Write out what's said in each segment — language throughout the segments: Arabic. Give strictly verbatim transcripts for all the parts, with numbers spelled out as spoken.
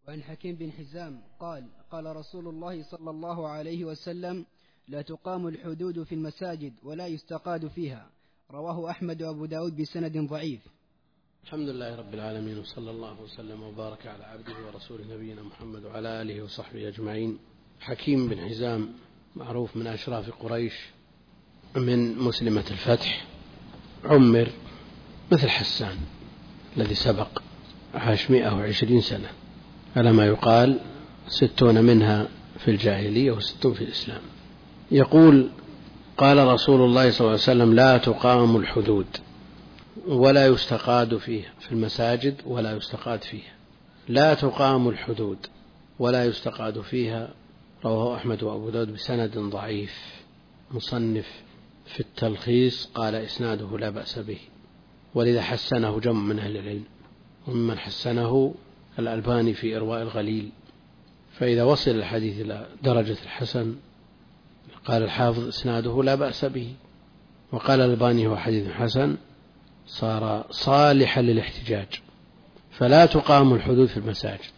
وعن حكيم بن حزام قال قال رسول الله صلى الله عليه وسلم: لا تقام الحدود في المساجد ولا يستقاد فيها. رواه أحمد وأبو داود بسند ضعيف. الحمد لله رب العالمين، وصلى الله وسلم وبارك على عبده ورسوله نبينا محمد وعلى آله وصحبه أجمعين. حكيم بن حزام معروف من أشراف قريش، من مسلمة الفتح، عمر مثل حسان الذي سبق، عاش مئة وعشرين سنة على ما يقال، ستون منها في الجاهلية وستون في الإسلام. يقول: قال رسول الله صلى الله عليه وسلم: لا تقام الحدود ولا يستقاد فيها في المساجد ولا يستقاد فيها. لا تقام الحدود ولا يستقاد فيها. رواه أحمد وأبو داود بسند ضعيف. مصنف في التلخيص قال: إسناده لا بأس به، ولذا حسنه جمع من أهل العلم، وممن حسنه الألباني في إرواء الغليل. فإذا وصل الحديث إلى درجة الحسن قال الحافظ: إسناده لا بأس به، وقال الألباني هو حديث حسن، صار صالحا للاحتجاج. فلا تقام الحدود في المساجد،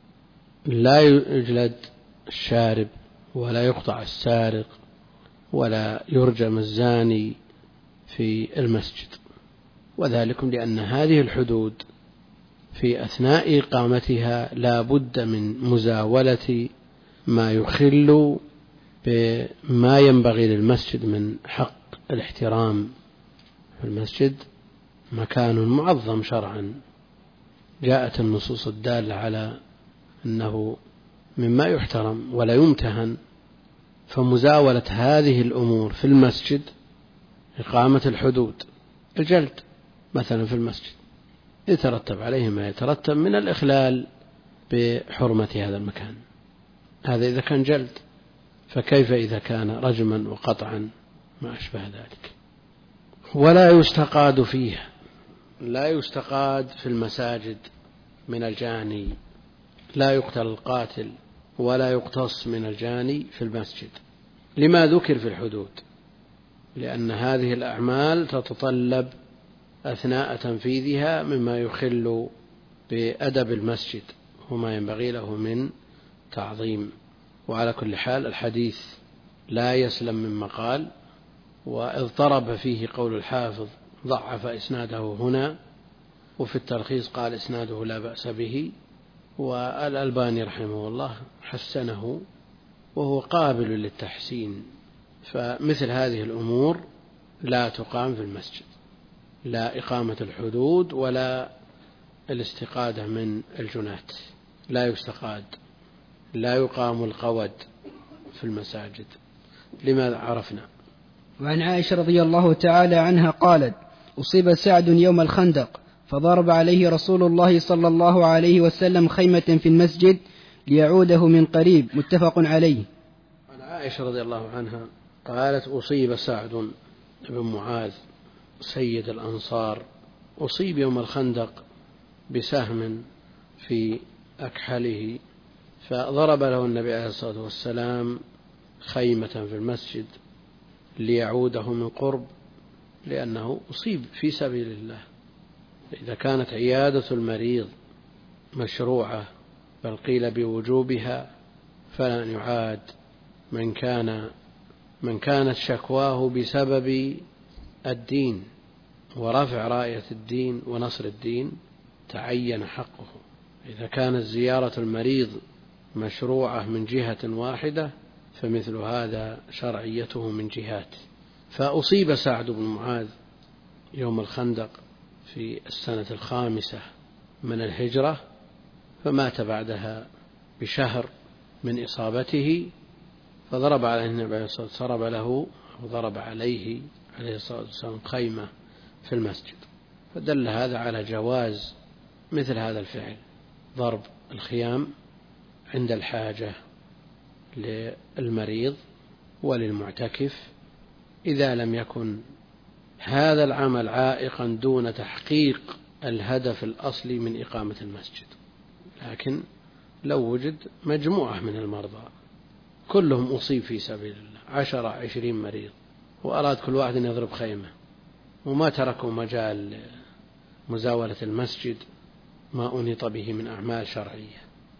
لا يجلد الشارب ولا يقطع السارق ولا يرجم الزاني في المسجد، وذلك لأن هذه الحدود في أثناء إقامتها لا بد من مزاولة ما يخل بما ينبغي للمسجد من حق الاحترام. في المسجد مكان معظم شرعا، جاءت النصوص الدالة على أنه مما يحترم ولا يمتهن، فمزاولة هذه الأمور في المسجد إقامة الحدود. الجلد مثلا في المسجد يترتب عليه ما يترتب من الإخلال بحرمة هذا المكان، هذا إذا كان جلد، فكيف إذا كان رجما وقطعا ما أشبه ذلك. ولا يستقاد فيها، لا يستقاد في المساجد من الجاني، لا يقتل القاتل ولا يقتص من الجاني في المسجد. لما ذكر في الحدود؟ لأن هذه الأعمال تتطلب أثناء تنفيذها مما يخل بأدب المسجد وما ينبغي له من تعظيم. وعلى كل حال الحديث لا يسلم من مقال، واضطرب فيه قول الحافظ ضعف إسناده هنا، وفي التلخيص قال إسناده لا بأس به، والألباني رحمه الله حسنه وهو قابل للتحسين. فمثل هذه الأمور لا تقام في المسجد، لا إقامة الحدود ولا الاستقادة من الجنات، لا يستقاد، لا يقام القود في المساجد. لماذا؟ عرفنا. وعن عائشة رضي الله تعالى عنها قالت: أصيب سعد يوم الخندق فضرب عليه رسول الله صلى الله عليه وسلم خيمة في المسجد ليعوده من قريب. متفق عليه. عن عائشة رضي الله عنها قالت: أصيب سعد بن معاذ سيد الأنصار، أصيب يوم الخندق بسهم في أكحله، فضرب له النبي عليه الصلاة والسلام خيمة في المسجد ليعوده من قرب، لأنه أصيب في سبيل الله. إذا كانت عيادة المريض مشروعة بل قيل بوجوبها، فلا يعاد من كان من كانت شكواه بسبب الدين ورفع راية الدين ونصر الدين تعين حقه. إذا كانت زيارة المريض مشروعة من جهة واحدة فمثل هذا شرعيته من جهات. فأصيب سعد بن معاذ يوم الخندق في السنة الخامسة من الهجرة، فمات بعدها بشهر من إصابته، فضرب عليه النبي عليه الصلاة والسلام ضرب له وضرب عليه عليه الصلاة والسلام خيمة في المسجد. فدل هذا على جواز مثل هذا الفعل، ضرب الخيام عند الحاجة للمريض وللمعتكف، إذا لم يكن هذا العمل عائقا دون تحقيق الهدف الأصلي من إقامة المسجد. لكن لو وجد مجموعة من المرضى كلهم أصيب في سبيل الله، عشرة عشرين مريض، وأراد كل واحد أن يضرب خيمة وما تركوا مجال مزاولة المسجد ما أنيط به من أعمال شرعية،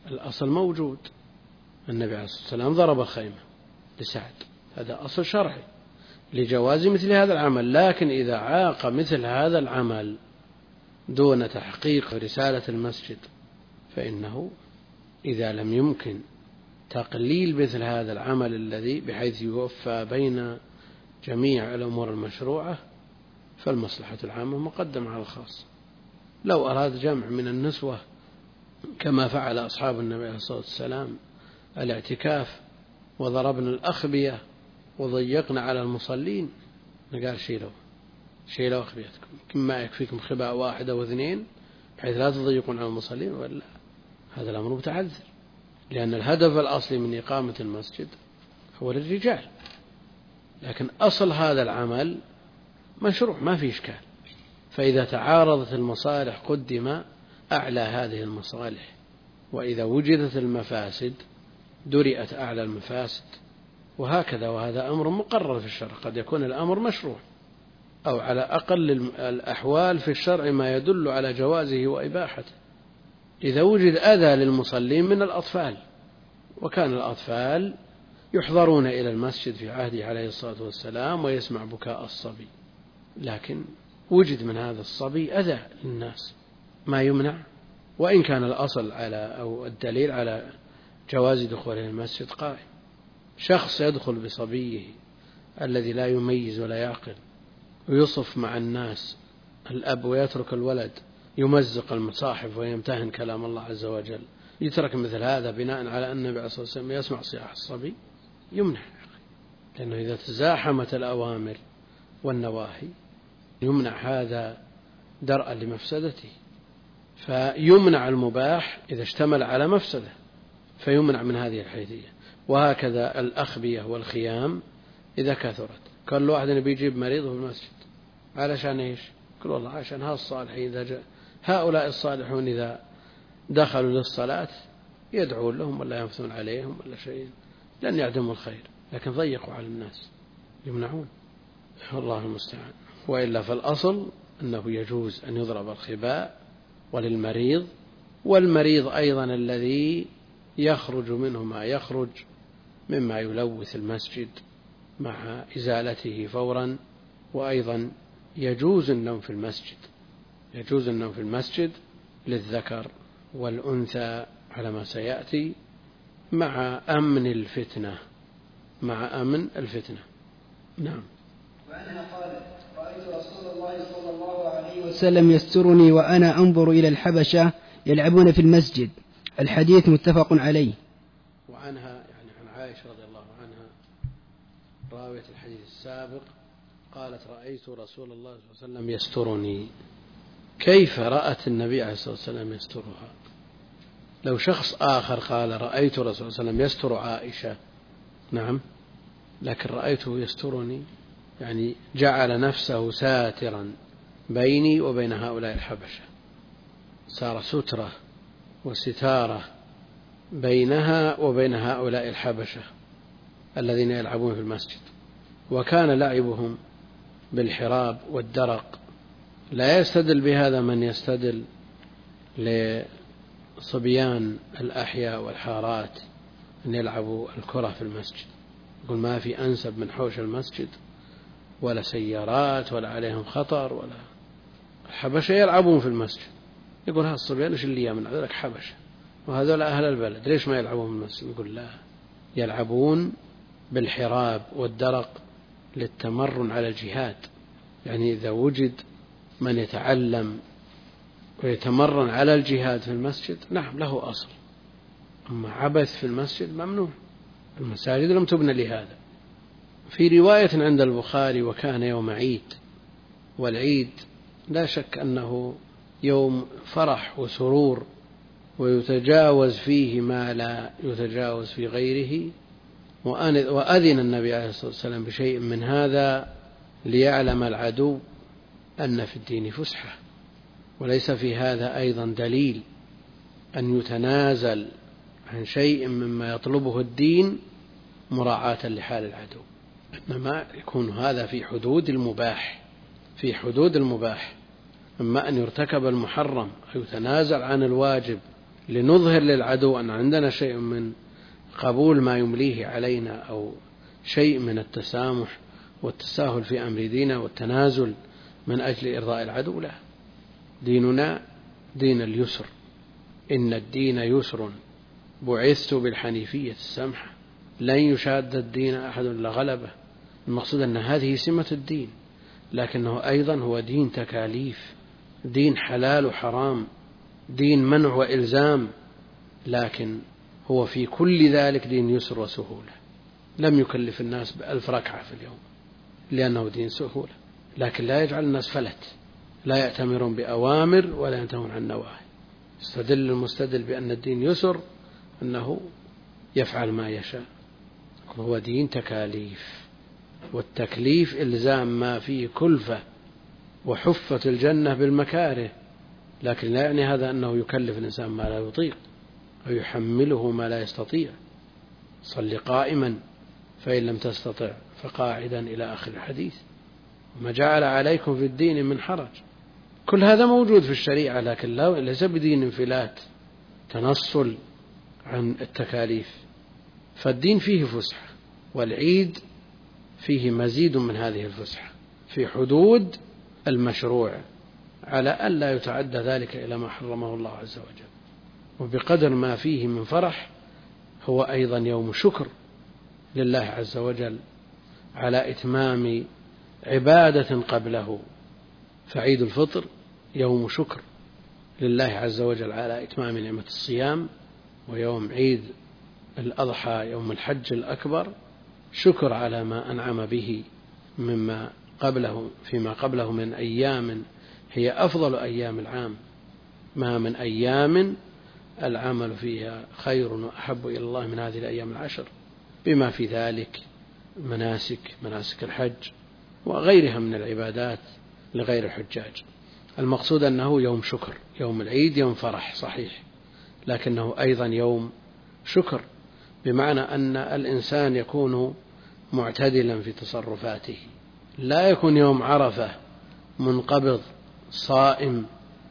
الأصل موجود، النبي عليه الصلاة والسلام ضرب الخيمة لسعد، هذا أصل شرعي لجواز مثل هذا العمل. لكن إذا عاق مثل هذا العمل دون تحقيق رسالة المسجد فإنه إذا لم يمكن تقليل مثل هذا العمل الذي بحيث يوفى بين جميع الأمور المشروعة فالمصلحة العامة مقدمة على الخاص. لو أراد جمع من النسوة كما فعل أصحاب النبي عليه الصلاة والسلام الاعتكاف وضربنا الأخبية وضيقنا على المصلين، قال شيلوا شيلوا أخبيتكم، كما يكفيكم خباء واحد أو اثنين بحيث لا تضيقون على المصلين، ولا هذا الأمر متعذر، لأن الهدف الأصلي من إقامة المسجد هو للرجال. لكن أصل هذا العمل مشروع ما في إشكال، فإذا تعارضت المصالح قدم أعلى هذه المصالح، وإذا وجدت المفاسد درئت أعلى المفاسد، وهكذا. وهذا أمر مقرر في الشرع، قد يكون الأمر مشروع أو على أقل الأحوال في الشرع ما يدل على جوازه وإباحته. إذا وجد أذى للمصلين من الأطفال، وكان الأطفال يحضرون إلى المسجد في عهده عليه الصلاة والسلام ويسمع بكاء الصبي، لكن وجد من هذا الصبي أذى للناس ما يمنع، وإن كان الأصل على أو الدليل على جواز دخوله المسجد قائم. شخص يدخل بصبيه الذي لا يميز ولا يعقل ويصف مع الناس الأب ويترك الولد يمزق المصاحف ويمتهن كلام الله عز وجل، يترك مثل هذا بناء على أن النبي عليه الصلاة والسلام يسمع صياح الصبي، يمنع، لأنه إذا تزاحمت الأوامر والنواهي يمنع هذا درءا لمفسدته، فيمنع المباح إذا اشتمل على مفسدة فيمنع من هذه الحيثية. وهكذا الأخبية والخيام إذا كثرت، كل واحد بيجيب مريضه في المسجد علشان إيش؟ كل والله عشان هؤلاء الصالحين إذا جاء هؤلاء الصالحون إذا دخلوا للصلاة يدعون لهم ولا ينفثون عليهم ولا شيء، لن يعدموا الخير، لكن ضيقوا على الناس يمنعون، الله المستعان. وإلا فالأصل أنه يجوز أن يضرب الخباء وللمريض، والمريض أيضا الذي يخرج منه ما يخرج مما يلوث المسجد مع إزالته فورا. وأيضا يجوز النوم في المسجد، يجوز النوم في المسجد للذكر والأنثى على ما سيأتي مع أمن الفتنة، مع أمن الفتنة. نعم. وعنها قالت: رأيت رسول الله صلى الله عليه وسلم يسترني وأنا أنظر إلى الحبشة يلعبون في المسجد. الحديث متفق عليه. وعنها يعني عن عائشة رضي الله عنها راوية الحديث السابق قالت: رأيت رسول الله صلى الله عليه وسلم يسترني. كيف رأت النبي عليه الصلاة والسلام يسترها؟ لو شخص آخر قال: رأيت رسول الله صلى الله عليه وسلم يستر عائشة، نعم، لكن رأيته يسترني يعني جعل نفسه ساترا بيني وبين هؤلاء الحبشة، صار سترة وستارة بينها وبين هؤلاء الحبشة الذين يلعبون في المسجد. وكان لعبهم بالحراب والدرق. لا يستدل بهذا من يستدل لصبيان الأحياء والحارات أن يلعبوا الكرة في المسجد، يقول ما في أنسب من حوش المسجد ولا سيارات ولا عليهم خطر، ولا الحبشة يلعبون في المسجد. يقول ها الصبيان إيش اللي يمنع ذلك حبشة وهذول أهل البلد ليش ما يلعبون في المسجد؟ يقول لا، يلعبون بالحراب والدرق للتمرن على الجهاد، يعني إذا وجد من يتعلم ويتمرن على الجهاد في المسجد نعم له أصل، أما عبث في المسجد ممنوع، المساجد لم تبنى لهذا. في رواية عند البخاري: وكان يوم عيد، والعيد لا شك أنه يوم فرح وسرور ويتجاوز فيه ما لا يتجاوز في غيره، وأذن النبي عليه الصلاة والسلام بشيء من هذا ليعلم العدو أن في الدين فسحة، وليس في هذا أيضا دليل أن يتنازل عن شيء مما يطلبه الدين مراعاة لحال العدو، إنما يكون هذا في حدود المباح، في حدود المباح. أما أن يرتكب المحرم أو يتنازل عن الواجب لنظهر للعدو أن عندنا شيء من قبول ما يمليه علينا أو شيء من التسامح والتساهل في أمر ديننا والتنازل من أجل إرضاء العدو. لا، ديننا دين اليسر، إن الدين يسر بعثت بالحنيفية السمحة لن يشاد الدين أحد إلا غلبه. المقصود أن هذه سمة الدين، لكنه أيضا هو دين تكاليف، دين حلال وحرام، دين منع وإلزام، لكن هو في كل ذلك دين يسر وسهولة. لم يكلف الناس بألف ركعة في اليوم لأنه دين سهولة، لكن لا يجعل الناس فلت، لا يأتمرون بأوامر ولا ينتهون عن نواهي. استدل المستدل بأن الدين يسر أنه يفعل ما يشاء. هو دين تكاليف، والتكليف إلزام ما فيه كلفة، وحفت الجنة بالمكاره، لكن لا يعني هذا أنه يكلف الإنسان ما لا يطيق أو يحمله ما لا يستطيع. صل قائما فإن لم تستطع فقاعدا إلى آخر الحديث. وما جعل عليكم في الدين من حرج. كل هذا موجود في الشريعة، لكن ليس بدين انفلات تنصل عن التكاليف. فالدين فيه فسحة، والعيد فيه مزيد من هذه الفسحة في حدود المشروع، على ألا يتعدى ذلك إلى ما حرمه الله عز وجل. وبقدر ما فيه من فرح هو أيضا يوم شكر لله عز وجل على إتمام عبادة قبله. فعيد الفطر يوم شكر لله عز وجل على إتمام نعمة الصيام، ويوم عيد الأضحى يوم الحج الأكبر شكر على ما أنعم به مما قبله فيما قبله من أيام هي أفضل أيام العام، ما من أيام العمل فيها خير وأحب إلى الله من هذه الأيام العشر، بما في ذلك مناسك مناسك الحج وغيرها من العبادات لغير الحجاج. المقصود أنه يوم شكر، يوم العيد يوم فرح صحيح، لكنه أيضا يوم شكر، بمعنى أن الإنسان يكون معتدلا في تصرفاته، لا يكون يوم عرفة منقبض صائم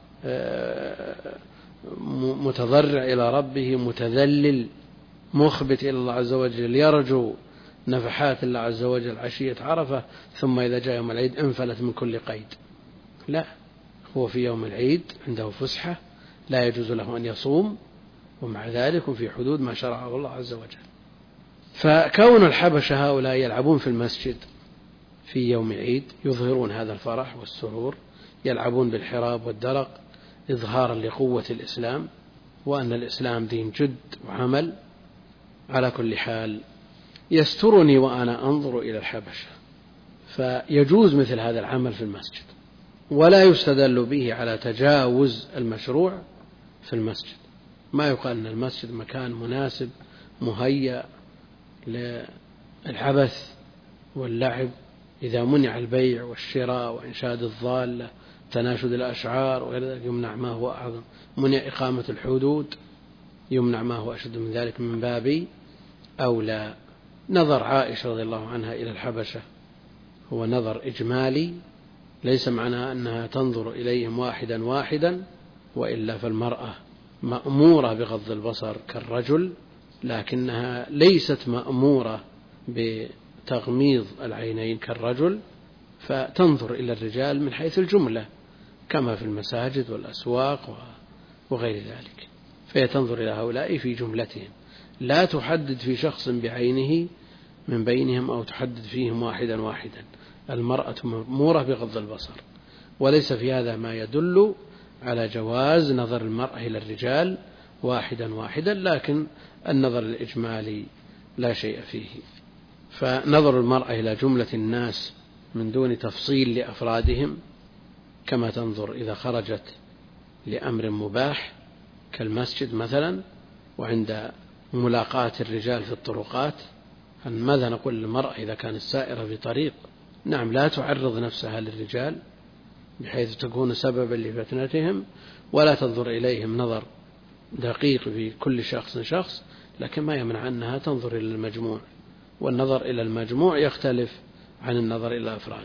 متضرع إلى ربه متذلل مخبت إلى الله عز وجل يرجو نفحات الله عز وجل عشية عرفة، ثم إذا جاء يوم العيد انفلت من كل قيد. لا، هو في يوم العيد عنده فسحة لا يجوز له أن يصوم، ومع ذلك في حدود ما شرعه الله عز وجل. فكون الحبشة هؤلاء يلعبون في المسجد في يوم العيد يظهرون هذا الفرح والسرور، يلعبون بالحراب والدرق إظهارا لقوة الإسلام وأن الإسلام دين جد وعمل. على كل حال يسترني وأنا أنظر إلى الحبشة، فيجوز مثل هذا العمل في المسجد، ولا يستدل به على تجاوز المشروع في المسجد. ما يقال أن المسجد مكان مناسب مهيأ للعبث واللعب إذا منع البيع والشراء وإنشاد الضالة تناشد الأشعار وغير ذلك يمنع ما هو أعظم، منع إقامة الحدود يمنع ما هو أشد من ذلك من باب أولى. نظر عائشة رضي الله عنها إلى الحبشة هو نظر إجمالي، ليس معناه أنها تنظر إليهم واحدا واحدا، وإلا فالمرأة مأمورة بغض البصر كالرجل، لكنها ليست مأمورة بتغميض العينين كالرجل، فتنظر إلى الرجال من حيث الجملة كما في المساجد والأسواق وغير ذلك، فهي تنظر إلى هؤلاء في جملتهم، لا تحدد في شخص بعينه من بينهم أو تحدد فيهم واحدا واحدا. المرأة مأمورة بغض البصر، وليس في هذا ما يدل على جواز نظر المرأة إلى الرجال واحدا واحدا، لكن النظر الإجمالي لا شيء فيه. فنظر المرأة إلى جملة الناس من دون تفصيل لأفرادهم، كما تنظر إذا خرجت لأمر مباح كالمسجد مثلا وعند ملاقاة الرجال في الطرقات، ماذا نقول للمرأة إذا كانت سائرة في طريق؟ نعم، لا تعرض نفسها للرجال بحيث تكون سببا لفتنتهم، ولا تنظر إليهم نظر دقيق في كل شخص شخص، لكن ما يمنع أنها تنظر إلى المجموع، والنظر إلى المجموع يختلف عن النظر إلى الأفراد.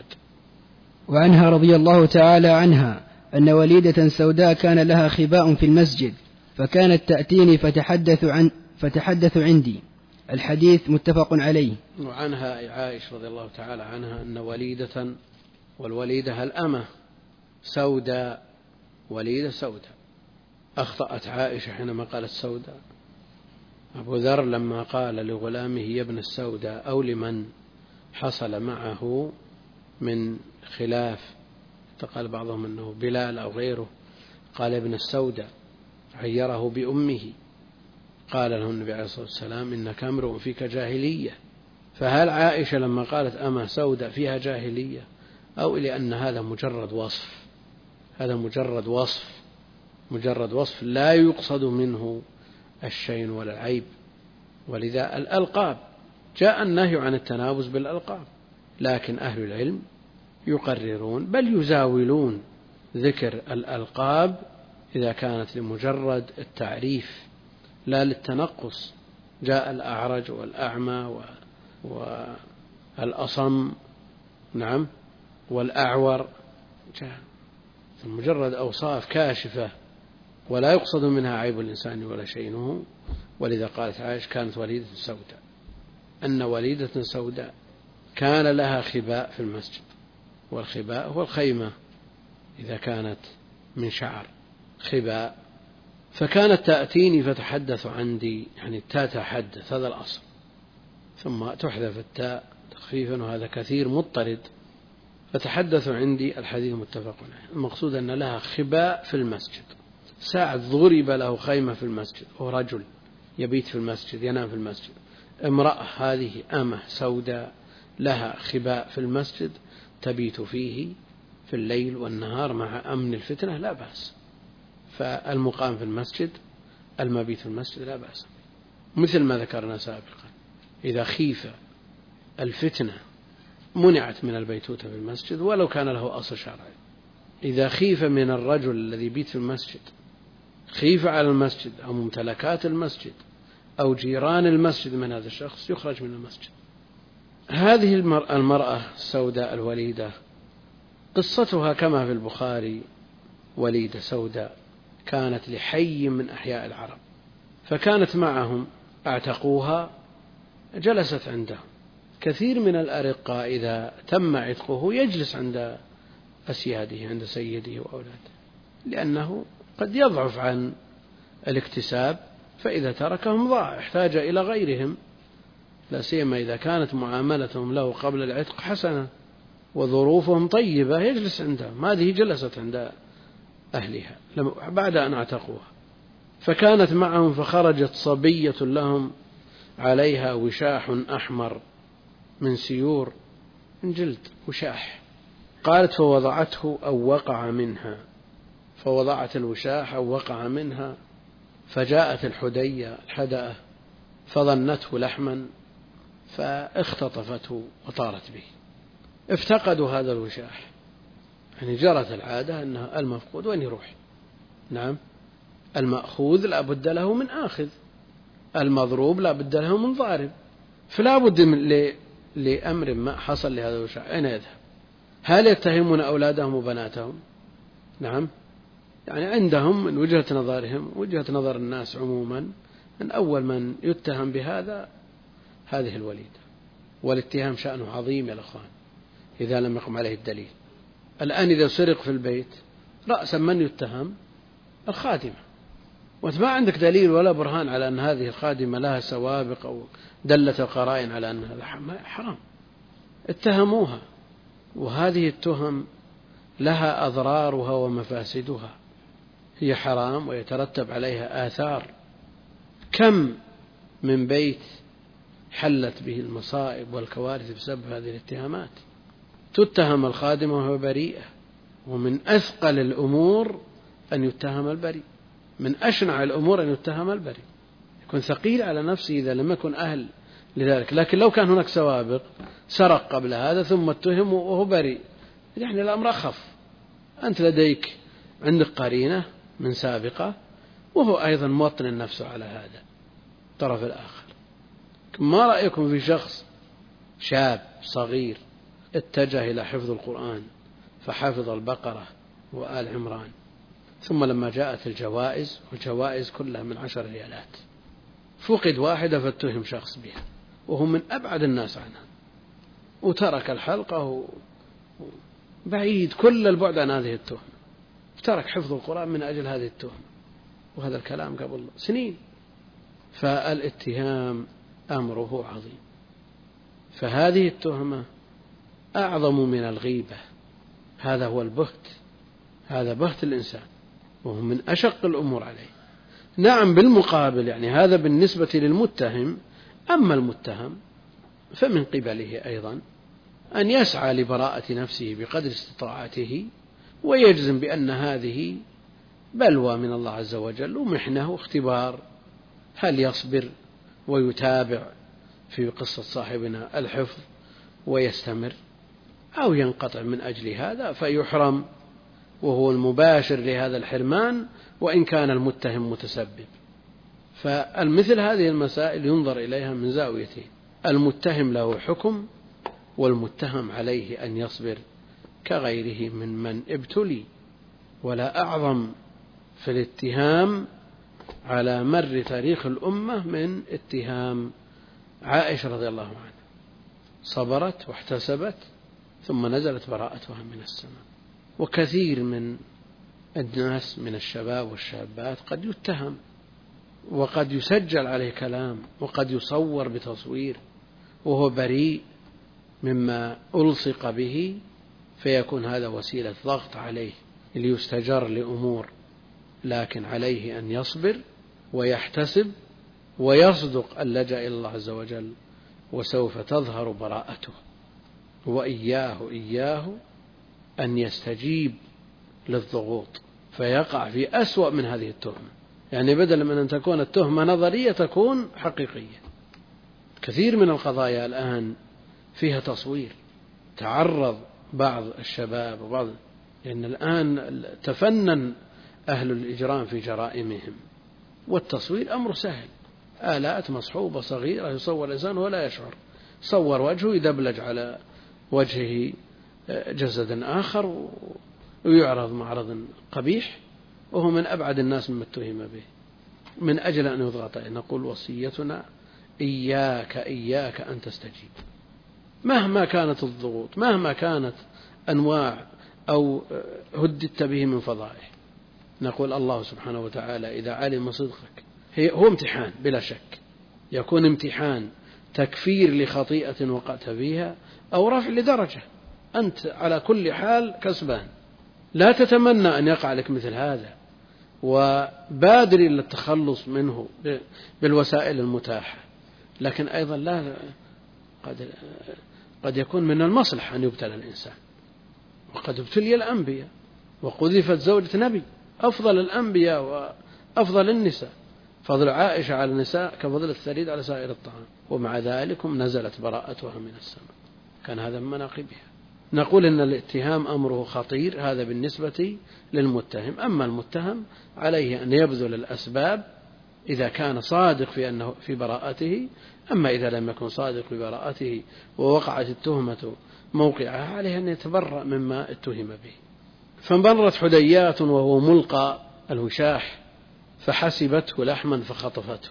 وعنها رضي الله تعالى عنها أن وليدة سوداء كان لها خباء في المسجد، فكانت تأتيني فتحدث, عن فتحدث عندي. الحديث متفق عليه. وعنها عائشة رضي الله تعالى عنها أن وليدة، والوليدة الأمة سوداء، وليدة سوداء. أخطأت عائشة حينما قالت سوداء. أبو ذر لما قال لغلامه يا ابن السوداء أو لمن حصل معه من خلاف، قال بعضهم أنه بلال أو غيره، قال ابن السوداء، عيره بأمه. قال له النبي عليه الصلاة والسلام إنك امرؤ فيك جاهلية. فهل عائشة لما قالت أما سوداء فيها جاهلية، أو لأن هذا مجرد وصف؟ هذا مجرد وصف، مجرد وصف لا يقصد منه الشين ولا العيب. ولذا الألقاب جاء النهي عن التنابز بالألقاب، لكن أهل العلم يقررون بل يزاولون ذكر الألقاب إذا كانت لمجرد التعريف لا للتنقص. جاء الأعرج والأعمى والأصم، نعم، والأعور، جاء مجرد أوصاف كاشفة ولا يقصد منها عيب الإنسان ولا شينه. ولذا قالت عائشة كانت وليدة سوداء، أن وليدة سوداء كان لها خباء في المسجد، والخباء هو الخيمة إذا كانت من شعر، خباء. فكانت تأتيني فتحدث عندي، يعني التاء تحدث، هذا الأصل، ثم تحذف التاء تخفيفا، وهذا كثير مضطرد. فتحدث عندي، الحديث متفق عليه. المقصود أن لها خباء في المسجد. ساعة ضرب له خيمة في المسجد، هو رجل يبيت في المسجد، ينام في المسجد. امرأة هذه أمة سوداء لها خباء في المسجد تبيت فيه في الليل والنهار مع أمن الفتنة، لا بأس. فالمقام في المسجد، المبيت في المسجد لا بأس، مثل ما ذكرنا سابقا. إذا خيف الفتنة منعت من البيتوتة في المسجد ولو كان له أصل شرعي. إذا خيف من الرجل الذي يبيت في المسجد، خيف على المسجد أو ممتلكات المسجد أو جيران المسجد من هذا الشخص، يخرج من المسجد. هذه المرأة السوداء الوليدة قصتها كما في البخاري، وليدة سوداء كانت لحي من أحياء العرب، فكانت معهم، أعتقوها، جلست عندهم. كثير من الأرقاء إذا تم عتقه يجلس عند أسياده، عند سيده وأولاده، لأنه قد يضعف عن الاكتساب، فإذا تركهم ضاع، احتاج إلى غيرهم، لا سيما إذا كانت معاملتهم له قبل العتق حسنة وظروفهم طيبة، يجلس عندهم. هذه جلست عند أهلها بعد أن اعتقوها. فكانت معهم، فخرجت صبية لهم عليها وشاح أحمر من سيور، من جلد، وشاح. قالت فوضعته أو وقع منها، فوضعت الوشاح أو وقع منها، فجاءت الحدية الحدأة فظنته لحما فاختطفته وطارت به. افتقدوا هذا الوشاح، يعني جرت العادة أن المفقود وين يروح؟ نعم، المأخوذ لا بد له من آخذ، المضروب لا بد له من ضارب، فلا بد من لأمر ما حصل لهذا الوشاح، أين يذهب؟ هل يتهمون أولادهم وبناتهم؟ نعم، يعني عندهم من وجهة نظرهم، وجهة نظر الناس عموما، أن أول من يتهم بهذا هذه الوليدة، والاتهام شأنه عظيم يا الأخوان إذا لم يقم عليه الدليل. الآن إذا سرق في البيت رأسا من يتهم؟ الخادمة، وأنت ما عندك دليل ولا برهان على أن هذه الخادمة لها سوابق أو دلت القرائن على أن هذا حرام، اتهموها. وهذه التهم لها أضرارها ومفاسدها، هي حرام ويترتب عليها آثار. كم من بيت حلت به المصائب والكوارث بسبب هذه الاتهامات. تتهم الخادمة وهو بريئة، ومن أثقل الأمور أن يتهم البريء، من أشنع الأمور أن يتهم البريء، يكون ثقيل على نفسه إذا لم يكن أهل لذلك. لكن لو كان هناك سوابق، سرق قبل هذا ثم اتهم وهو بريء، يعني الأمر أخف. أنت لديك عندك قرينة من سابقة، وهو أيضا موطن النفس على هذا الطرف الآخر. ما رأيكم في شخص شاب صغير اتجه إلى حفظ القرآن فحفظ البقرة وآل عمران، ثم لما جاءت الجوائز، والجوائز كلها من عشر ريالات، فقد واحدة فاتهم شخص بها وهم من أبعد الناس عنها، وترك الحلقة بعيد كل البعد عن هذه التهمة، ترك حفظ القرآن من أجل هذه التهمة، وهذا الكلام قبل سنين. فالاتهام أمره عظيم، فهذه التهمة أعظم من الغيبة، هذا هو البهت، هذا بهت الإنسان، وهو من أشق الأمور عليه. نعم بالمقابل يعني هذا بالنسبة للمتهم، أما المتهم فمن قبله أيضا أن يسعى لبراءة نفسه بقدر استطاعته، ويجزم بأن هذه بلوى من الله عز وجل ومحنه واختبار، هل يصبر ويتابع في قصة صاحبنا الحفظ ويستمر، أو ينقطع من أجل هذا فيحرم، وهو المباشر لهذا الحرمان وإن كان المتهم متسبب. فالمثل هذه المسائل ينظر إليها من زاويتين: المتهم له حكم، والمتهم عليه أن يصبر كغيره من من ابتلي. ولا أعظم في الاتهام على مر تاريخ الأمة من اتهام عائشة رضي الله عنها، صبرت واحتسبت ثم نزلت براءتها من السماء. وكثير من الناس من الشباب والشابات قد يتهم وقد يسجل عليه كلام وقد يصور بتصوير وهو بريء مما ألصق به، فيكون هذا وسيلة ضغط عليه ليستجر لأمور. لكن عليه أن يصبر ويحتسب ويصدق اللجأ إلى الله عز وجل، وسوف تظهر براءته. وإياه إياه أن يستجيب للضغوط فيقع في أسوأ من هذه التهمة، يعني بدل من أن تكون التهمة نظرية تكون حقيقية. كثير من القضايا الآن فيها تصوير، تعرض بعض الشباب وبعض، لأن الآن تفنن أهل الإجرام في جرائمهم، والتصوير أمر سهل، آلات مصحوبة صغيرة يصور الإنسان ولا يشعر، صور وجهه يدبلج على وجهه جسد آخر ويعرض معرض قبيح، وهو من أبعد الناس مما اتهم به. من أجل أن يضغط نقول وصيتنا إياك إياك أن تستجيب مهما كانت الضغوط، مهما كانت أنواع أو هددت به من فضائح. نقول الله سبحانه وتعالى إذا علم صدقك، هو امتحان بلا شك، يكون امتحان تكفير لخطيئة وقعت فيها أو رفع لدرجة، أنت على كل حال كسبان. لا تتمنى أن يقع لك مثل هذا، وبادر إلى التخلص منه بالوسائل المتاحة. لكن أيضا لا قد, قد يكون من المصلحة أن يبتلى الإنسان، وقد ابتلي الأنبياء وقذفت زوجة نبي أفضل الأنبياء وأفضل النساء، فضل عائشة على النساء كفضل الثريد على سائر الطعام، ومع ذلك نزلت براءتها من السماء، كان هذا من مناقبها. نقول إن الاتهام أمره خطير، هذا بالنسبة للمتهم. أما المتهم عليه أن يبذل الأسباب إذا كان صادق في أنه في براءته، أما إذا لم يكن صادق في براءته ووقعت التهمة موقعها، عليه أن يتبرأ مما اتهم به. فانبرت حديات وهو ملقى الوشاح فحسبته لحما فخطفته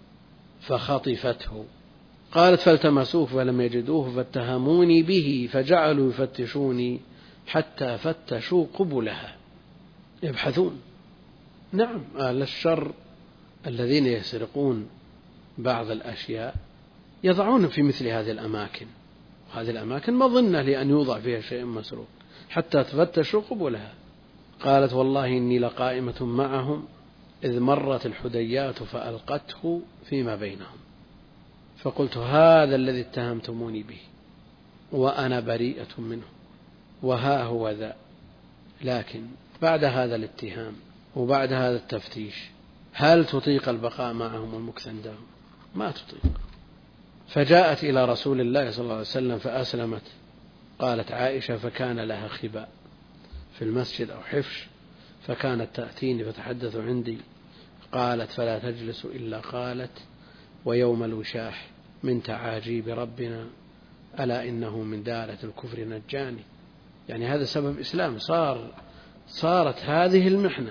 فخطفته قالت فالتمسوه فلم يجدوه فاتهموني به فجعلوا يفتشوني حتى فتشوا قبلها، يبحثون. نعم، أهل الشر الذين يسرقون بعض الأشياء يضعون في مثل هذه الأماكن، وهذه الأماكن مظنة لأن يوضع فيها شيء مسروق حتى تفتشوا قبلها. قالت والله إني لقائمة معهم إذ مرت الحديات فألقته فيما بينهم، فقلت هذا الذي اتهمتموني به وأنا بريئة منه وها هو ذا. لكن بعد هذا الاتهام وبعد هذا التفتيش هل تطيق البقاء معهم والمكث عندهم؟ ما تطيق. فجاءت إلى رسول الله صلى الله عليه وسلم فأسلمت. قالت عائشة فكان لها خباء في المسجد أو حفش، فكانت تأتيني فتحدث عندي. قالت فلا تجلس إلا قالت ويوم الوشاح من تعاجيب ربنا ألا إنه من دارة الكفر نجاني. يعني هذا سبب إسلام، صار صارت هذه المحنة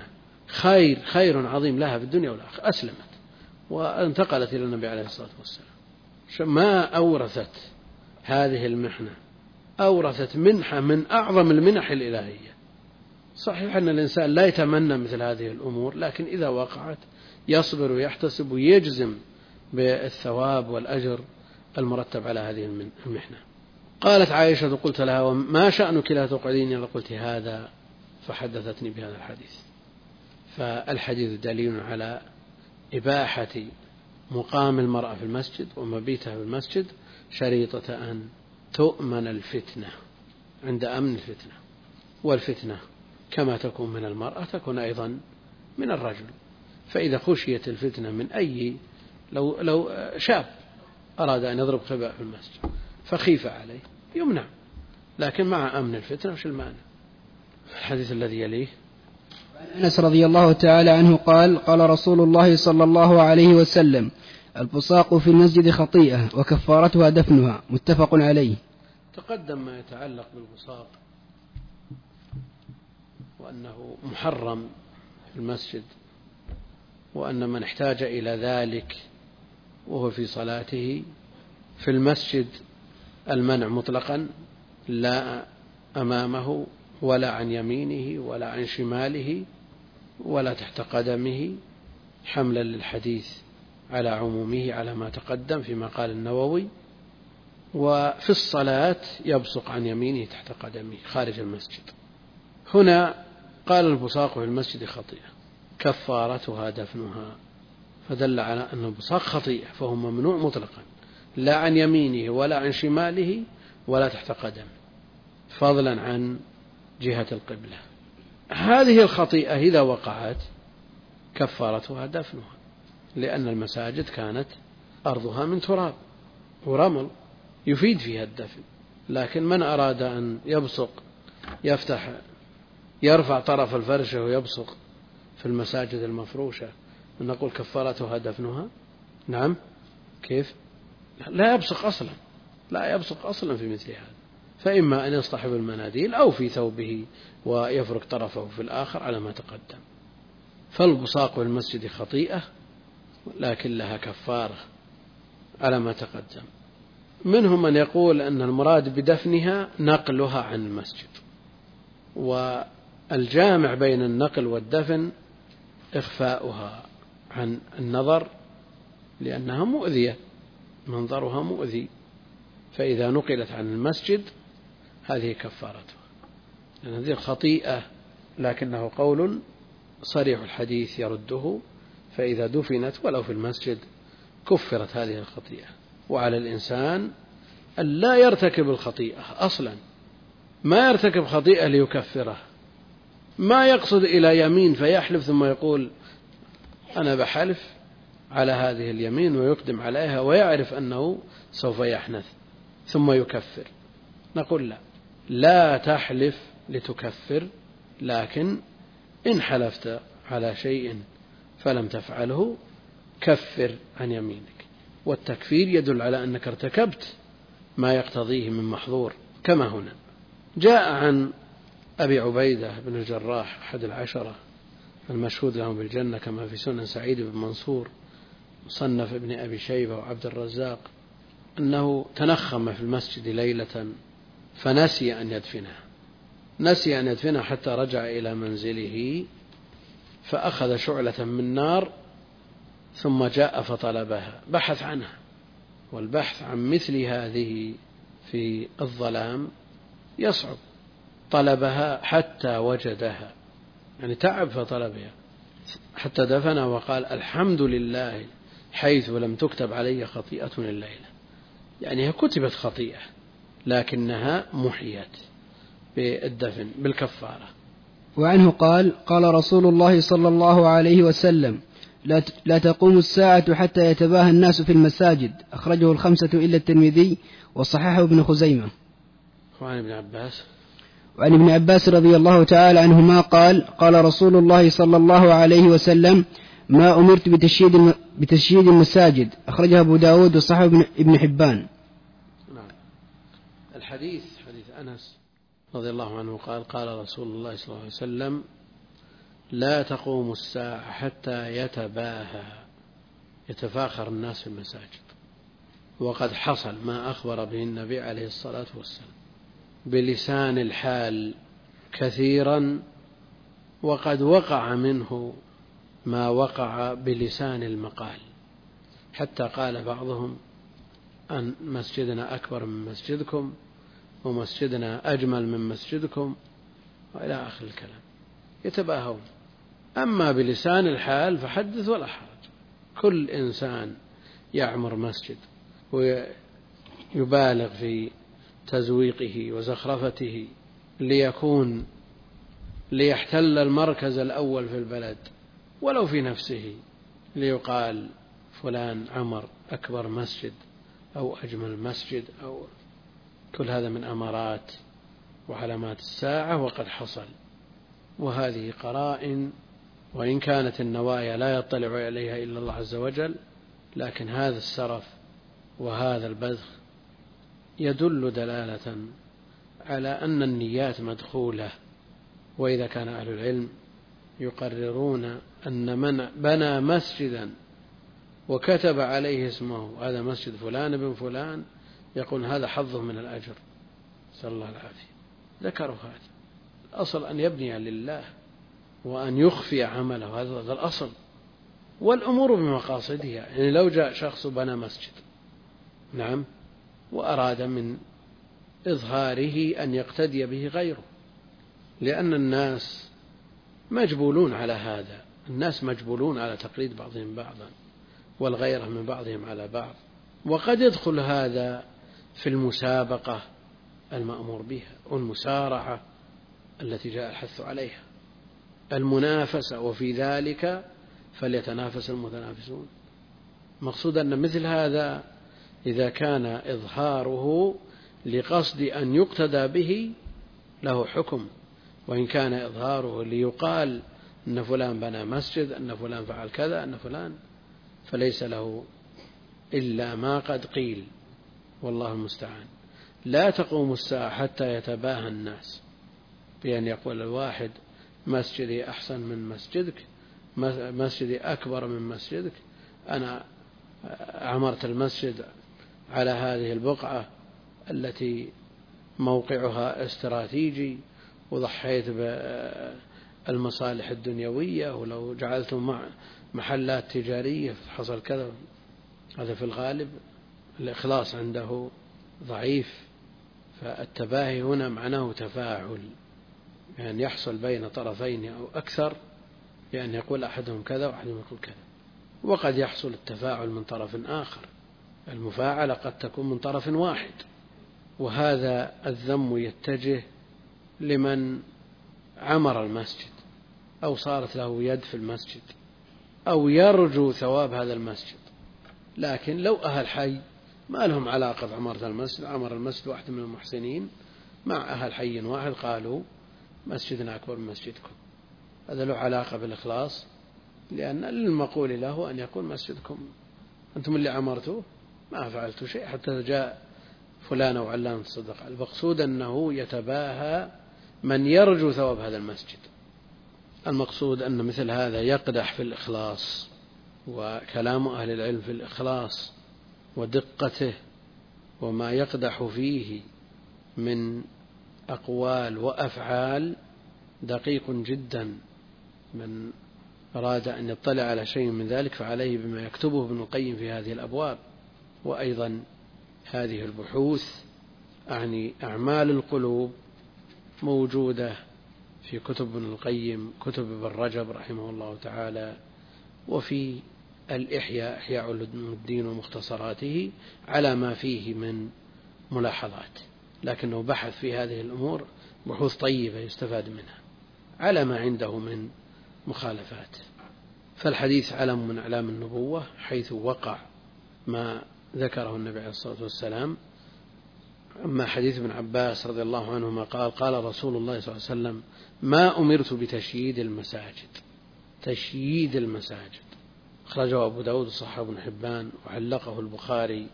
خير خير عظيم لها في الدنيا والآخرة، أسلمت وانتقلت إلى النبي عليه الصلاة والسلام. ما أورثت هذه المحنة، أورثت منحة من أعظم المنح الإلهية. صحيح أن الإنسان لا يتمنى مثل هذه الأمور، لكن إذا وقعت يصبر ويحتسب ويجزم بالثواب والأجر المرتب على هذه المحنة. قالت عائشة قلت لها وما شأنك لا تقعدين؟ إلا قلت هذا، فحدثتني بهذا الحديث. فالحديث دليل على إباحة مقام المرأة في المسجد ومبيتها في المسجد شريطة أن تؤمن الفتنة، عند أمن الفتنة. والفتنة كما تكون من المرأة تكون أيضا من الرجل. فإذا خشيت الفتنة من أي، لو, لو شاب أراد أن يضرب خباء في المسجد فخيف عليه يمنع، لكن مع أمن الفتنة وش المانع؟ الحديث الذي يليه أنس رضي الله تعالى عنه قال قال رسول الله صلى الله عليه وسلم البصاق في المسجد خطيئة وكفارتها دفنها، متفق عليه. تقدم ما يتعلق بالبصاق وأنه محرم في المسجد، وأن من احتاج إلى ذلك وهو في صلاته في المسجد المنع مطلقا، لا أمامه ولا عن يمينه ولا عن شماله ولا تحت قدمه، حملا للحديث على عمومه على ما تقدم فيما قال النووي. وفي الصلاة يبصق عن يمينه تحت قدمه خارج المسجد. هنا قال البصاق في المسجد خطيئة كفارتها دفنها، فدل على أن البصاق خطيئة، فهو ممنوع مطلقا، لا عن يمينه ولا عن شماله ولا تحت قدمه، فضلا عن جهة القبلة. هذه الخطيئة إذا وقعت كفارتها دفنها، لأن المساجد كانت أرضها من تراب ورمل يفيد فيها الدفن. لكن من أراد أن يبصق يفتح يرفع طرف الفرشة ويبصق في المساجد المفروشة نقول كفارتها دفنها؟ نعم. كيف؟ لا يبصق أصلا، لا يبصق أصلا في مثل هذا، فإما أن يصطحب المناديل أو في ثوبه ويفرك طرفه في الآخر على ما تقدم. فالبصاق في المسجد خطيئة لكن لها كفارة على ما تقدم. منهم من يقول أن المراد بدفنها نقلها عن المسجد، والجامع بين النقل والدفن إخفاؤها عن النظر لأنها مؤذية، منظرها مؤذي، فإذا نقلت عن المسجد هذه كفارتها، لأن هذه الخطيئة، لكنه قول صريح الحديث يرده، فإذا دفنت ولو في المسجد كفرت هذه الخطيئة. وعلى الإنسان أن لا يرتكب الخطيئة أصلا، ما يرتكب خطيئة ليكفره، ما يقصد إلى يمين فيحلف ثم يقول أنا بحلف على هذه اليمين ويقدم عليها ويعرف أنه سوف يحنث ثم يكفر. نقول لا، لا تحلف لتكفر، لكن إن حلفت على شيء فلم تفعله كفر عن يمينك. والتكفير يدل على أنك ارتكبت ما يقتضيه من محظور، كما هنا جاء عن أبي عبيدة بن الجراح أحد العشرة المشهود لهم بالجنة كما في سنن سعيد بن منصور مصنف ابن أبي شيبة وعبد الرزاق أنه تنخم في المسجد ليلة فنسي أن يدفنها، نسي أن يدفنها حتى رجع إلى منزله فأخذ شعلة من نار ثم جاء فطلبها، بحث عنها، والبحث عن مثل هذه في الظلام يصعب، طلبها حتى وجدها، يعني تعب فطلبها حتى دفنها وقال الحمد لله حيث لم تكتب علي خطيئة الليلة، يعني هي كتبت خطيئة لكنها محيت بالدفن بالكفارة. وعنه قال قال رسول الله صلى الله عليه وسلم لا لا تقوم الساعة حتى يتباهى الناس في المساجد، أخرجه الخمسة إلا الترمذي وصححه ابن خزيمة. وعن ابن عباس وعن ابن عباس رضي الله تعالى عنهما قال قال رسول الله صلى الله عليه وسلم ما أمرت بتشييد بتشييد المساجد، أخرجه أبو داود وصححه ابن حبان. نعم. الحديث حديث أنس رضي الله عنه قال قال رسول الله صلى الله عليه وسلم لا تقوم الساعة حتى يتباهى يتفاخر الناس في المساجد. وقد حصل ما أخبر به النبي عليه الصلاة والسلام بلسان الحال كثيرا، وقد وقع منه ما وقع بلسان المقال، حتى قال بعضهم أن مسجدنا أكبر من مسجدكم ومسجدنا أجمل من مسجدكم وإلى آخر الكلام، يتباهون. أما بلسان الحال فحدث ولا حرج، كل إنسان يعمر مسجد ويبالغ في تزويقه وزخرفته ليكون ليحتل المركز الأول في البلد ولو في نفسه، ليقال فلان عمر أكبر مسجد أو أجمل مسجد، أو كل هذا من أمارات وعلامات الساعة وقد حصل. وهذه قرائن، وإن كانت النوايا لا يطلع إليها إلا الله عز وجل، لكن هذا السرف وهذا البذخ يدل دلالة على أن النيات مدخولة. وإذا كان أهل العلم يقررون أن من بنى مسجدا وكتب عليه اسمه هذا مسجد فلان بن فلان، يقول هذا حظه من الأجر، نسأل الله العافية. ذكروا هذا الأصل أن يبني لله وأن يخفي عمله، هذا الأصل. والأمور بمقاصدها، يعني لو جاء شخص بنى مسجد نعم وأراد من إظهاره أن يقتدي به غيره، لأن الناس مجبولون على هذا، الناس مجبولون على تقليد بعضهم بعضا والغيرة من بعضهم على بعض. وقد يدخل هذا في المسابقة المأمور بها والمسارعة التي جاء الحث عليها، المنافسة، وفي ذلك فليتنافس المتنافسون. مقصود أن مثل هذا إذا كان إظهاره لقصد أن يقتدى به له حكم، وإن كان إظهاره ليقال أن فلان بنى مسجد، أن فلان فعل كذا، أن فلان، فليس له إلا ما قد قيل، والله المستعان. لا تقوم الساعة حتى يتباهى الناس بأن يقول الواحد مسجدي أحسن من مسجدك، مسجدي أكبر من مسجدك، أنا عمرت المسجد على هذه البقعة التي موقعها استراتيجي وضحيت بالمصالح الدنيوية، ولو جعلتم محلات تجارية حصل كذا. هذا في الغالب الإخلاص عنده ضعيف، فالتباهي هنا معناه تفاعل، يعني يحصل بين طرفين أو أكثر، يعني يقول أحدهم كذا وأحدهم يقول كذا. وقد يحصل التفاعل من طرف آخر، المفاعلة قد تكون من طرف واحد. وهذا الذم يتجه لمن عمر المسجد أو صارت له يد في المسجد أو يرجو ثواب هذا المسجد. لكن لو أهل حي ما لهم علاقة بعمارة المسجد، عمر المسجد واحد من المحسنين مع أهل حي واحد قالوا مسجدنا أكبر من مسجدكم، هذا له علاقة بالإخلاص، لأن المقول له أن يقول مسجدكم أنتم اللي عمرتوه ما فعلتوا شيء حتى جاء فلان أو علان تصدق. المقصود أنه يتباهى من يرجو ثواب هذا المسجد. المقصود أن مثل هذا يقدح في الإخلاص، وكلام أهل العلم في الإخلاص ودقته وما يقدح فيه من أقوال وأفعال دقيق جدا. من أراد أن يطلع على شيء من ذلك فعليه بما يكتبه ابن القيم في هذه الأبواب. وأيضا هذه البحوث أعني أعمال القلوب موجودة في كتب ابن القيم، كتب ابن رجب رحمه الله تعالى، وفي الإحياء إحياء علوم الدين ومختصراته على ما فيه من ملاحظات، لكنه بحث في هذه الأمور بحوث طيبة يستفاد منها على ما عنده من مخالفات. فالحديث علم من أعلام النبوة، حيث وقع ما ذكره النبي عليه الصلاة والسلام. أما حديث ابن عباس رضي الله عنهما قال قال رسول الله صلى الله عليه وسلم ما أمرت بتشييد المساجد. تشييد المساجد أخرجه أبو داود وصححه ابن حبان وعلقه البخاري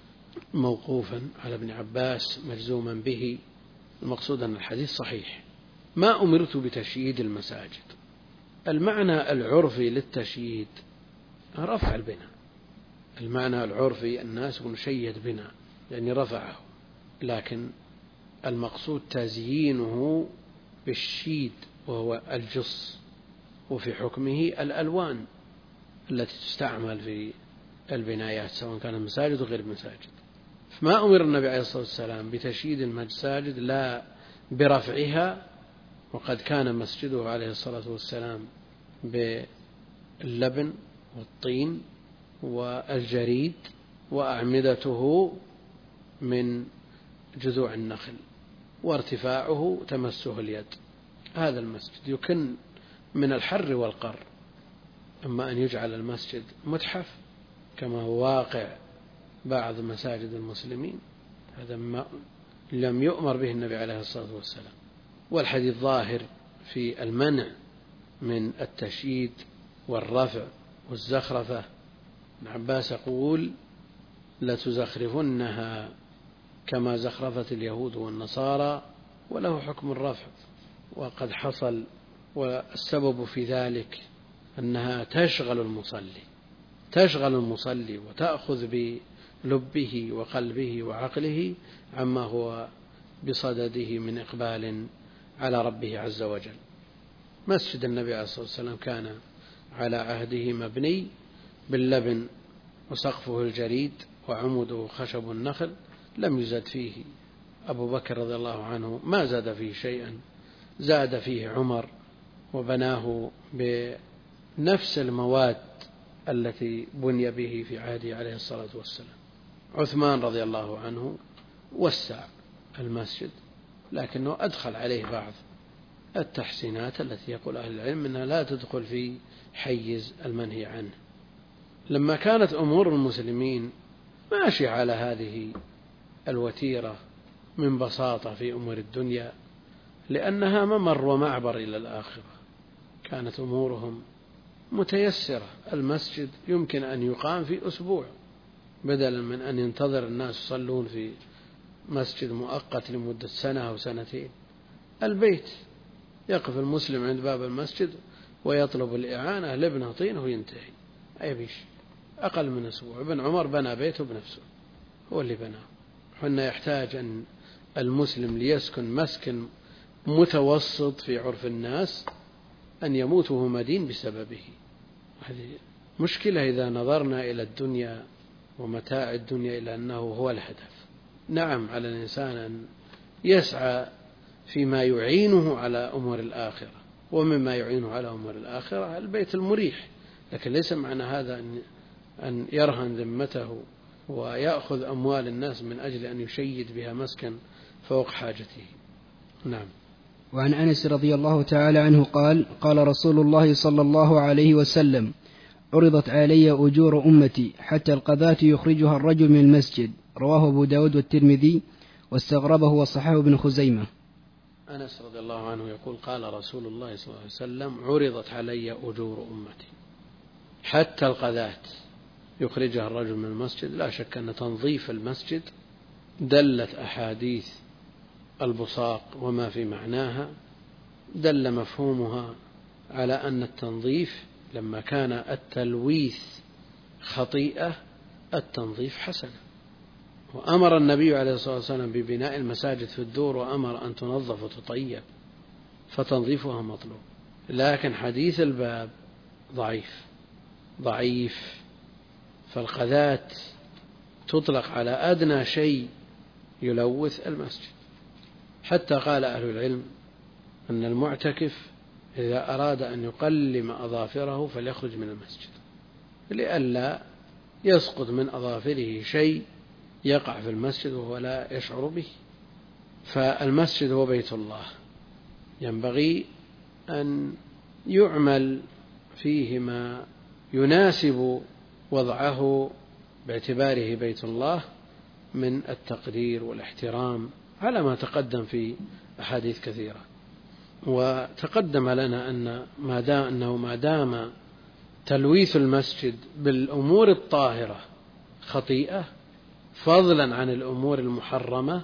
موقوفا على ابن عباس مجزوما به. المقصود أن الحديث صحيح. ما أمرت بتشييد المساجد، المعنى العرفي للتشييد رفع البناء، المعنى العرفي الناس نشيد بناء يعني رفعه، لكن المقصود تزيينه بالشيد وهو الجص، وفي حكمه الألوان التي تستعمل في البنايات سواء كان مساجد وغير مساجد. فما أمر النبي عليه الصلاة والسلام بتشييد المساجد لا برفعها، وقد كان مسجده عليه الصلاة والسلام باللبن والطين والجريد، وأعمدته من جذوع النخل، وارتفاعه تمسه اليد. هذا المسجد يكن من الحر والقر. أما أن يجعل المسجد متحف كما هو واقع بعض مساجد المسلمين، هذا ما لم يؤمر به النبي عليه الصلاة والسلام. والحديث ظاهر في المنع من التشييد والرفع والزخرفة. ابن عباس يقول لتزخرفنها كما زخرفت اليهود والنصارى، وله حكم الرفع، وقد حصل. والسبب في ذلك أنها تشغل المصلي تشغل المصلي وتأخذ بلبه وقلبه وعقله عما هو بصدده من إقبال على ربه عز وجل. مسجد النبي عليه الصلاة والسلام كان على عهده مبني باللبن، وسقفه الجريد، وعموده خشب النخل، لم يزد فيه. أبو بكر رضي الله عنه ما زاد فيه شيئا، زاد فيه عمر وبناه بنفس المواد التي بني به في عهده عليه الصلاة والسلام. عثمان رضي الله عنه وسع المسجد، لكنه أدخل عليه بعض التحسينات التي يقول أهل العلم أنها لا تدخل في حيز المنهي عنه. لما كانت أمور المسلمين ماشية على هذه الوتيرة من بساطة في أمور الدنيا، لأنها ممر ومعبر إلى الآخرة، كانت أمورهم متيسرة. المسجد يمكن أن يقام في أسبوع بدلا من أن ينتظر الناس يصلون في مسجد مؤقت لمدة سنة أو سنتين. البيت يقف المسلم عند باب المسجد ويطلب الإعانة لابنه طينه وينتهي، أي بيش أقل من أسبوع. ابن عمر بنى بيته بنفسه، هو اللي بناه. حنا يحتاج أن المسلم ليسكن مسكن متوسط في عرف الناس أن يموت وهو مدين بسببه. هذه مشكلة إذا نظرنا إلى الدنيا ومتاع الدنيا إلى أنه هو الهدف. نعم، على الإنسان أن يسعى فيما يعينه على أمور الآخرة، ومما يعينه على أمور الآخرة البيت المريح، لكن ليس معنى هذا أن أن يرهن ذمته ويأخذ أموال الناس من أجل أن يشيد بها مسكن فوق حاجته. نعم. وعن أنس رضي الله تعالى عنه قال: قال رسول الله صلى الله عليه وسلم: عرضت علي أجور أمتي حتى القذاة يخرجها الرجل من المسجد. رواه أبو داود والترمذي، واستغربه وصححه ابن خزيمة. أنس رضي الله عنه يقول: قال رسول الله صلى الله عليه وسلم: عرضت علي أجور أمتي حتى القذاة يخرجها الرجل من المسجد. لا شك أن تنظيف المسجد دلت أحاديث البصاق وما في معناها، دل مفهومها على أن التنظيف لما كان التلويث خطيئة التنظيف حسنة. وأمر النبي عليه الصلاة والسلام ببناء المساجد في الدور، وأمر أن تنظف وتطيب، فتنظيفها مطلوب. لكن حديث الباب ضعيف ضعيف فالقذاة تطلق على أدنى شيء يلوث المسجد. حتى قال أهل العلم أن المعتكف إذا أراد أن يقلم أظافره فليخرج من المسجد، لئلا يسقط من أظافره شيء يقع في المسجد وهو لا يشعر به. فالمسجد هو بيت الله، ينبغي أن يعمل فيه ما يناسب وضعه باعتباره بيت الله من التقدير والاحترام على ما تقدم في أحاديث كثيرة. وتقدم لنا أن ما دام أنه ما دام تلويث المسجد بالأمور الطاهرة خطيئة فضلا عن الأمور المحرمة،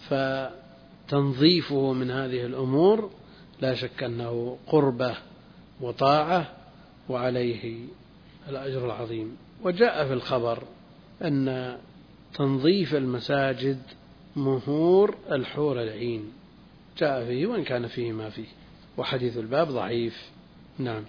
فتنظيفه من هذه الأمور لا شك أنه قربة وطاعة وعليه الأجر العظيم. وجاء في الخبر أن تنظيف المساجد مهور الحور العين، جاء فيه وإن كان فيه ما فيه، وحديث الباب ضعيف. نعم.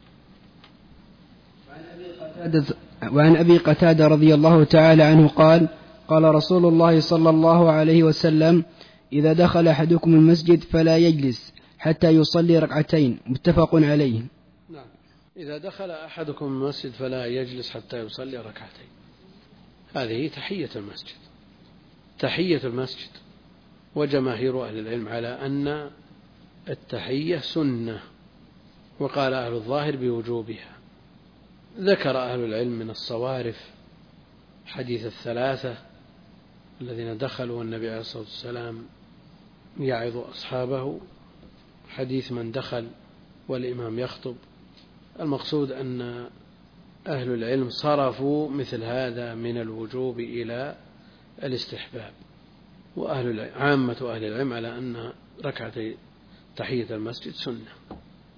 وعن أبي قتادة رضي الله تعالى عنه قال: قال رسول الله صلى الله عليه وسلم: إذا دخل أحدكم المسجد فلا يجلس حتى يصلي ركعتين. متفق عليه. نعم. إذا دخل أحدكم المسجد فلا يجلس حتى يصلي ركعتين، هذه تحية المسجد، تحية المسجد. وجماهير أهل العلم على أن التحية سنة، وقال أهل الظاهر بوجوبها. ذكر أهل العلم من الصوارف حديث الثلاثة الذين دخلوا والنبي عليه الصلاة والسلام يعظ أصحابه، حديث من دخل والإمام يخطب. المقصود أن أهل العلم صرفوا مثل هذا من الوجوب إلى الاستحباب، وأهل العلم عامة أهل العلم على أن ركعتي تحية المسجد سنة،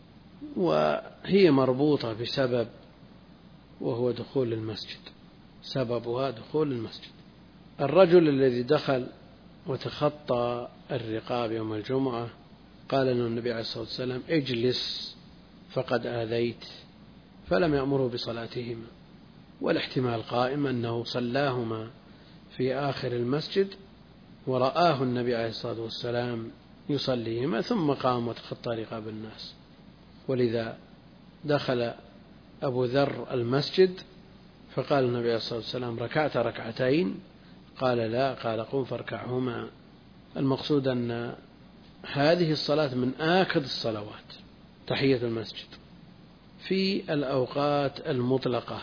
وهي مربوطة بسبب وهو دخول المسجد، سببها دخول المسجد. الرجل الذي دخل وتخطى الرقاب يوم الجمعة قال له النبي عليه الصلاة والسلام: اجلس فقد آذيت، فلم يأمره بصلاتهما. والاحتمال قائم أنه صلاهما في آخر المسجد ورآه النبي عليه الصلاة والسلام يصليهما ثم قام وتخطى رقاب الناس. ولذا دخل أبو ذر المسجد فقال النبي عليه الصلاة والسلام: ركعت ركعتين؟ قال: لا. قال: قم فاركعهما. المقصود أن هذه الصلاة من آكد الصلوات، تحية المسجد، في الأوقات المطلقة،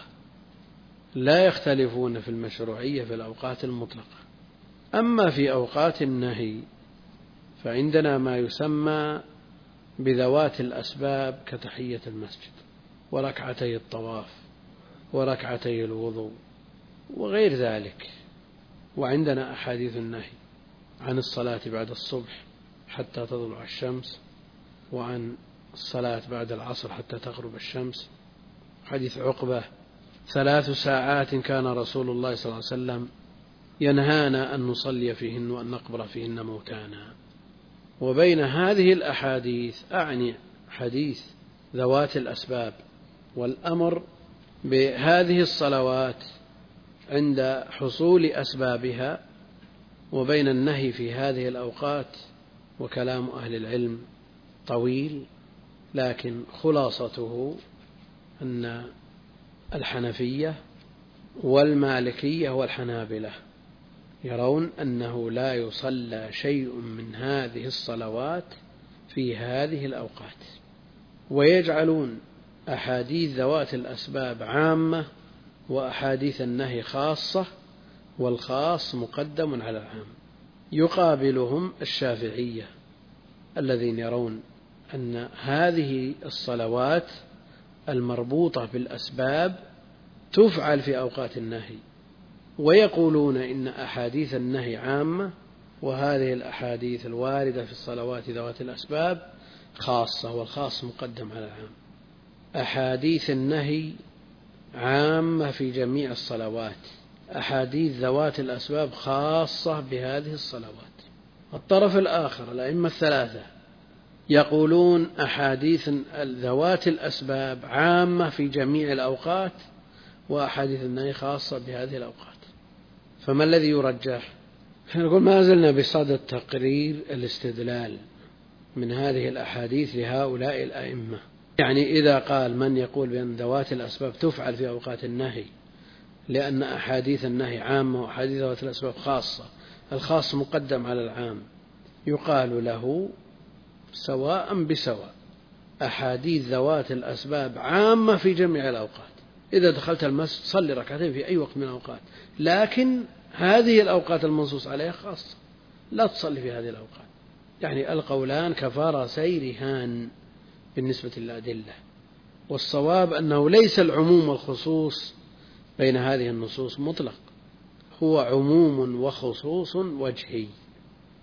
لا يختلفون في المشروعية في الأوقات المطلقة. أما في أوقات النهي فعندنا ما يسمى بذوات الأسباب كتحية المسجد وركعتي الطواف وركعتي الوضوء وغير ذلك. وعندنا أحاديث النهي عن الصلاة بعد الصبح حتى تطلع الشمس، وعن الصلاة بعد العصر حتى تغرب الشمس. حديث عقبة: ثلاث ساعات كان رسول الله صلى الله عليه وسلم ينهانا أن نصلي فيهن وأن نقبر فيهن موتانا. وبين هذه الأحاديث أعني حديث ذوات الأسباب والأمر بهذه الصلوات عند حصول أسبابها، وبين النهي في هذه الأوقات. وكلام أهل العلم طويل، لكن خلاصته أن الحنفية والمالكية والحنابلة يرون أنه لا يصلى شيء من هذه الصلوات في هذه الأوقات، ويجعلون أحاديث ذوات الأسباب عامة وأحاديث النهي خاصة، والخاص مقدم على العام. يقابلهم الشافعية الذين يرون أن هذه الصلوات المربوطة بالأسباب تفعل في أوقات النهي، ويقولون إن أحاديث النهي عامة، وهذه الأحاديث الواردة في الصلوات ذوات الأسباب خاصة، والخاص مقدم على العام. أحاديث النهي عامة في جميع الصلوات، أحاديث ذوات الأسباب خاصة بهذه الصلوات. الطرف الآخر الأئمة الثلاثة يقولون أحاديث ذوات الأسباب عامة في جميع الأوقات، وأحاديث النهي خاصة بهذه الأوقات. فما الذي يرجح؟ نقول ما زلنا بصدد تقرير الاستدلال من هذه الأحاديث لهؤلاء الأئمة. يعني إذا قال من يقول بأن ذوات الأسباب تفعل في أوقات النهي لأن أحاديث النهي عامة وأحاديث ذوات الأسباب خاصة، الخاص مقدم على العام، يقال له سواء بسواء، أحاديث ذوات الأسباب عامة في جميع الأوقات. إذا دخلت المسجد صلي ركعتين في أي وقت من الأوقات، لكن هذه الأوقات المنصوص عليها خاصة، لا تصلي في هذه الأوقات. يعني القولان كفرسي رهان بالنسبة للأدلة، والصواب أنه ليس العموم والخصوص بين هذه النصوص مطلق، هو عموم وخصوص وجهي،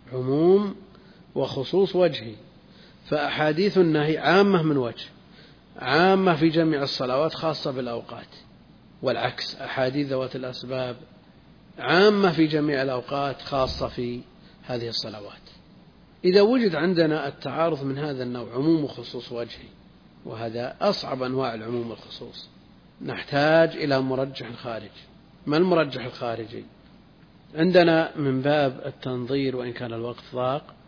عموم وخصوص وجهي. فأحاديث النهي عامة من وجه، عامة في جميع الصلوات خاصة بالأوقات، والعكس أحاديث ذوات الأسباب عامة في جميع الأوقات خاصة في هذه الصلوات. إذا وجد عندنا التعارض من هذا النوع عموم وخصوص وجهي، وهذا أصعب أنواع العموم والخصوص، نحتاج إلى مرجح خارجي. ما المرجح الخارجي؟ عندنا من باب التنظير وإن كان الوقت ضاق